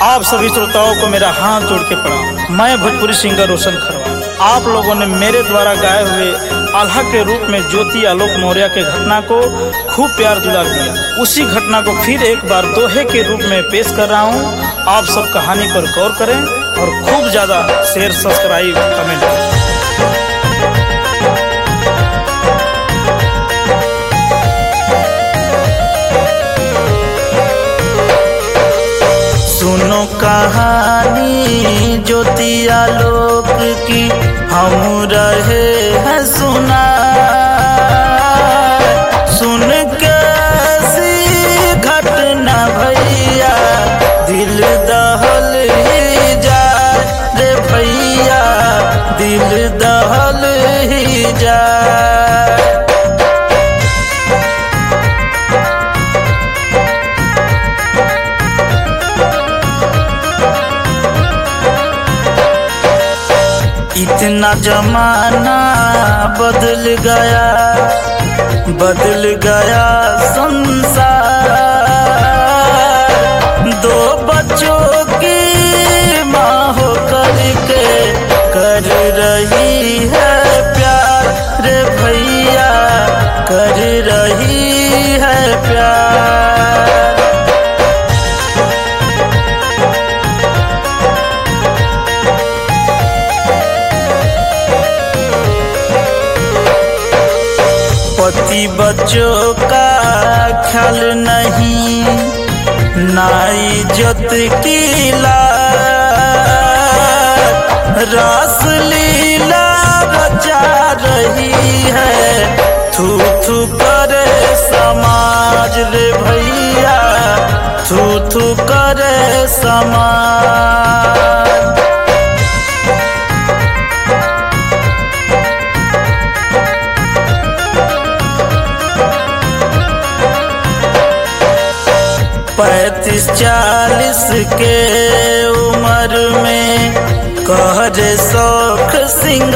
आप सभी श्रोताओं को मेरा हाथ जोड़ के प्रणाम। मैं भोजपुरी सिंगर रोशन खरवार। आप लोगों ने मेरे द्वारा गाए हुए आल्हा के रूप में ज्योति आलोक मौर्य के घटना को खूब प्यार दुलार दिया। उसी घटना को फिर एक बार दोहे के रूप में पेश कर रहा हूँ। आप सब कहानी पर गौर करें और खूब ज्यादा शेयर, सब्सक्राइब, कमेंट करें। सुनो कहानी ज्योति आलोक की, हम रहे हैं सुना। सुन के ऐसी घटना भैया दिल दहल ही जाए रे भैया, दिल दहल ही जाए। इतना जमाना बदल गया संसार। दो बच्चों की माँ हो करके कर रही है प्यार रे भैया, कर रही है प्यार। पति बच्चों का ख्याल नहीं, ना इज्जत की लाज। रास लीला रचा रही है, थू थू करे समाज रे भैया, थू थू करे समाज। पैंतीस 40 के उम्र में कहरे शौक सिंगार।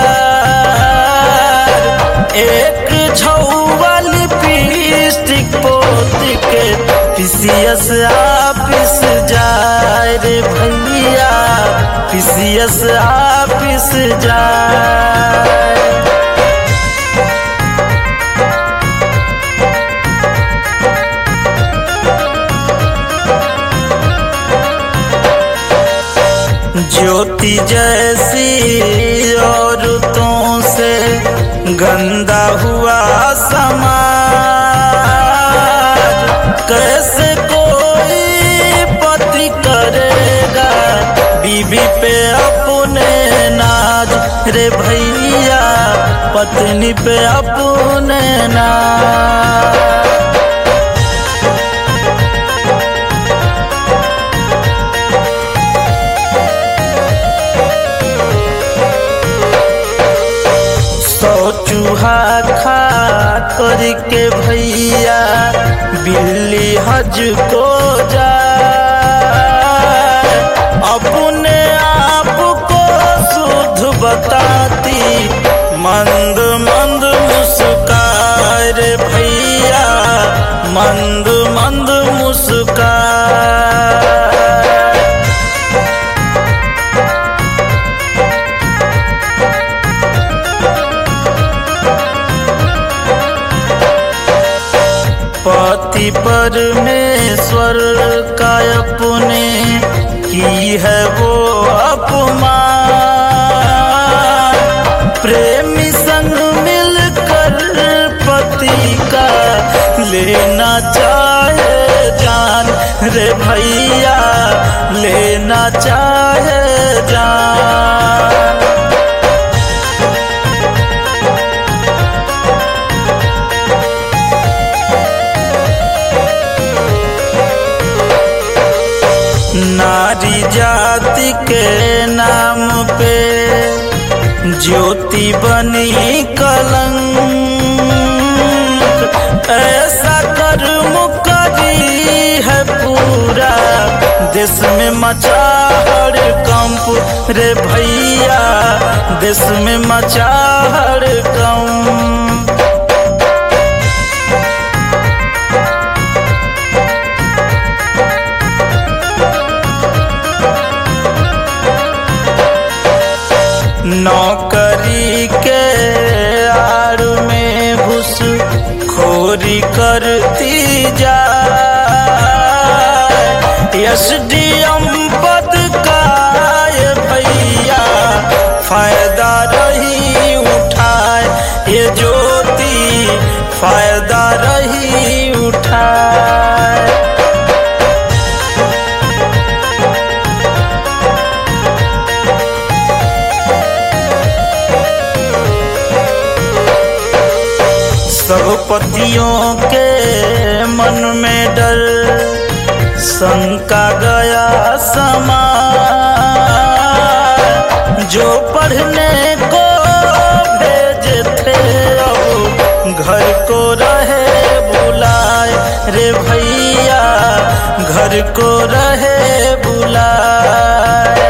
एक झौवा लिपस्टिक पोत के पीसीएस ऑफिस जाए रे भैया, पीसीएस ऑफिस जाए। ज्योति जैसी औरतों से गंदा हुआ समाज। कैसे कोई पति करेगा बीवी पे अपने नाज रे भैया, पत्नी पे अपने नाज। चूहा खा करके भैया बिल्ली हज को जाए। अपने आप को शुद्ध बताती मंद मंद मुस्काए रे भैया, मंद मंद मुस्काए। पति परमेश्वर का अपने की है वो अपमान। प्रेमी संग मिलकर पति का लेना चाहे जान रे भैया, लेना चाहे जान। नारी जाति के नाम पे ज्योति बनी कलंक। ऐसा कर्म करी है पूरा देश में मचा हड़कंप रे भैया, देश में मचा हड़कंप। एसडीएम पद का ये भैया फायदा रही उठाए, ये ज्योति फायदा रही उठाए। सब पतियों के मन में डर शंका गया समा, जो पढ़ने को भेजे थे अब घर को रहे बुलाए, रे भैया घर को रहे बुलाए।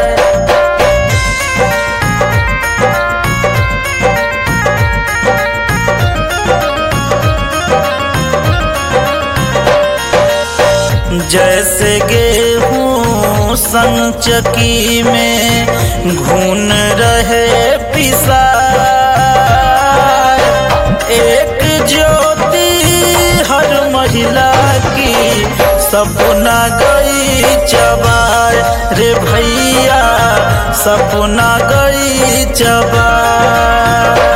जैसे गेहूं संचकी में घून रहे पिसा, एक ज्योति हर महिला की सपना गई चबाए, रे भैया सपना गई चबाए।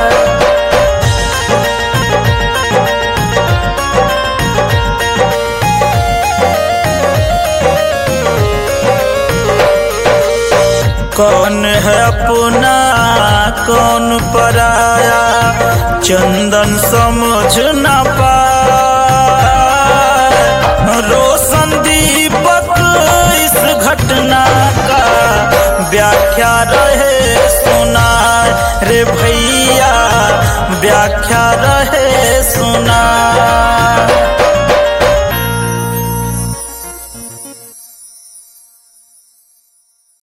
कौन है अपना कौन पराया, चंदन समझ न पाए। रोशन दीपक इस घटना का व्याख्या रहे सुनाए, रे भैया व्याख्या रहे सुनाए।